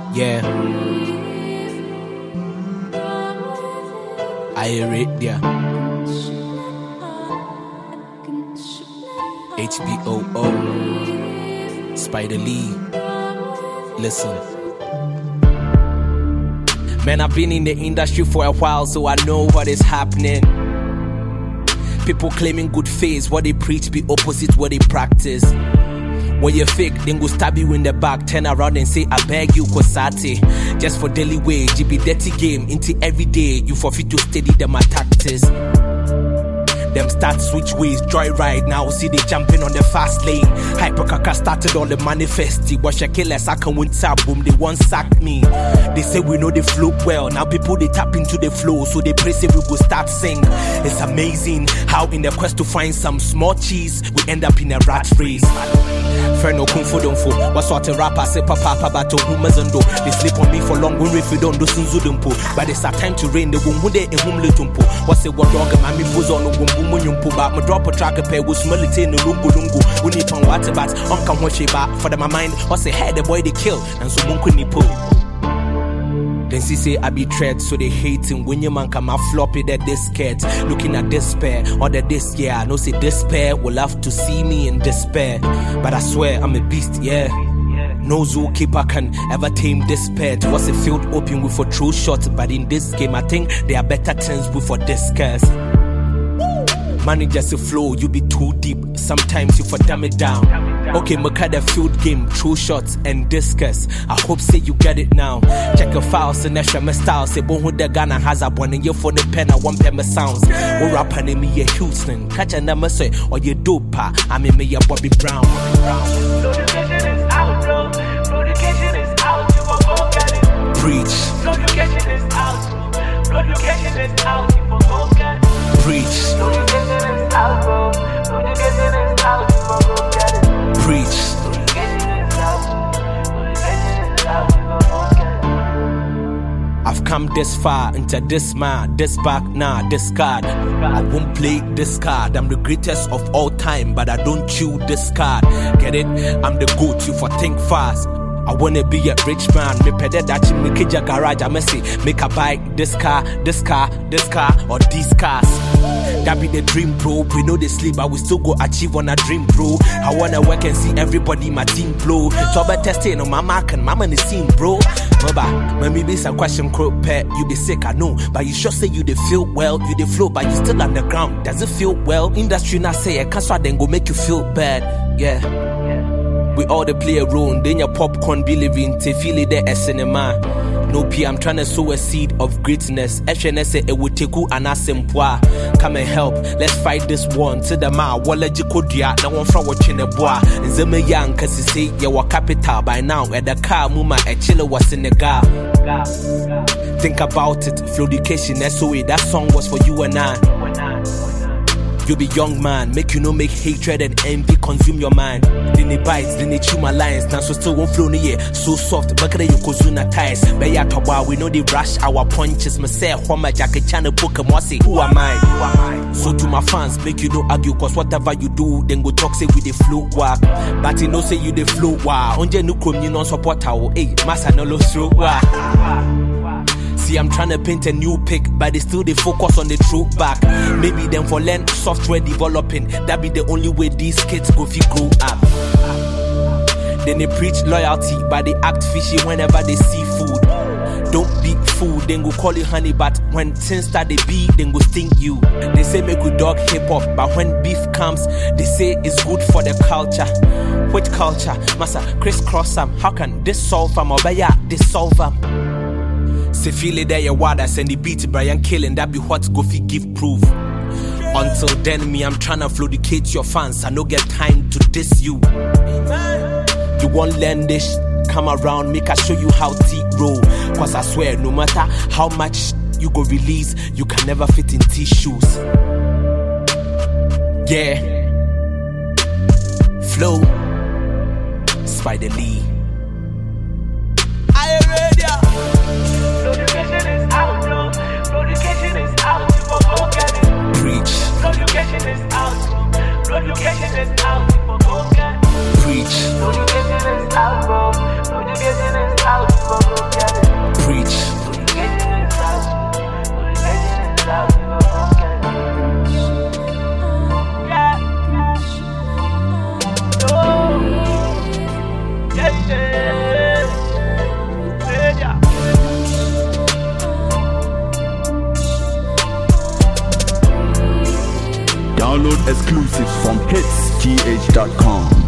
Yeah. I hear it, yeah. HBOO, Spider Lee. Listen. Man, I've been in the industry for a while, so I know what is happening. People claiming good faith, what they preach be opposite what they practice. When you're fake, then go stab you in the back, turn around and say, I beg you, Kosati. Just for daily wage, it be dirty game, into every day, you forfeit to steady them tactics. Them start switch ways, joyride now, see they jumping on the fast lane. Hyperkaka started on the manifesti, watch a killers, I can win tap, boom, they won't sack me. They say we know they flow well, now people they tap into the flow, so they pray say we go start sing. It's amazing how in the quest to find some small cheese, we end up in a rat race. Ferno kung fu don't fool. What sort of rapper say papa but to humazondo. They sleep on me for long when if we don't do sunzudumpo. But it's a time to rain the womb de in whom litumpo. What's it what dog and mammy fools on the womb but my drop a track a pair with smell it in the lungu lungu. We need on water bats on come watch it back for my mind. What's the head the boy they kill and so monkuni pull. Then she say I be threat, so they hating when your man come out floppy that this scared. Looking at despair, or that this yeah, no say despair will have to see me in despair. But I swear I'm a beast, yeah. No zookeeper can ever tame despair. What's a field open with a true shot, but in this game I think there are better things with for discuss. Managers to flow, you be too deep. Sometimes you for dumb it down. Okay, Makada field game, true shots and discus. I hope say you get it now. Check your files and extra my style. Say bohu the Ghana has a one and you for the pen. I want pen sounds. Or rapper name me a Houston. Catch a number say or you dope. I mean me a Bobby Brown. Notification is out, bro. Notification is out. You won't go get it. Preach. Notification is out. Notification is out. You won't go get it. Preach. Notification is out, bro. Notification is out. You won't go get it. Preach. I've come this far into this man, this back now, this card. I won't play this card. I'm the greatest of all time, but I don't chew this card. Get it? I'm the goat, you for think fast. I wanna be a rich man. Me pede that you make a garage. I messy make a buy this car, this car, this car, or these cars. That be the dream, bro. We know they sleep, but we still go achieve on a dream, bro. I wanna work and see everybody in my team blow. So I better testing on my mark and mama in the scene, bro. Maba, when me be some question, crop pet, you be sick, I know. But you sure say you dey feel well, you dey flow, but you still underground. Does it feel well? Industry not say I can't so then go make you feel bad. Yeah. We all they play a role, then your popcorn be living, te feel it there as cinema. No P, I'm trying to sow a seed of greatness. SNS it would take you an asempwa. Come and help, let's fight this one. To the ma, walla jikodia, no one from watching a bois. And Zeme young, cause you say you were capital by now. At the car, muma, a chiller was in the gar. Think about it, Floodication, SOA, that song was for you and I. You be young man, make you no make hatred and envy consume your mind. Then they bites, then they chew my lines. Now so still won't flow in the air, so soft. But you kozuna ties. Beya toba, we know they rush our punches. Me say, my jacket channel book and say, who am I? So to my fans, make you no argue, cause whatever you do, then go talk say with the flow walk. But you know say you the flow walk. Onje no krom you non support how, hey, massa no lo through walk. See, I'm trying to paint a new pic, but they still they focus on the true back. Maybe them for learn software developing. That be the only way these kids go fi grow up. Then they preach loyalty, but they act fishy whenever they see food. Don't be food, then go call you honey, but when things start they be, then go sting you. They say make we dog hip hop, but when beef comes, they say it's good for the culture. Which culture? Massa, crisscross them. How can this solve them? Or yeah, this solve them. Say feel it there, your water, send the beat, Brian killing, that be what go fi give proof. Until then, me, I'm tryna floodicate your fans. I no get time to diss you. You won't learn this, come around, make I show you how to roll. Cause I swear, no matter how much you go release, you can never fit in tissues. Yeah. Flow. Spider Lee. I ready. Notification is out, bro. Notification is out. You won't go get it. Preach. Notification is out, bro. Notification is out. You won't go get it. Preach. Notification is out, bro. Notification is out. You won't go get it. Download exclusives from hitsgh.com.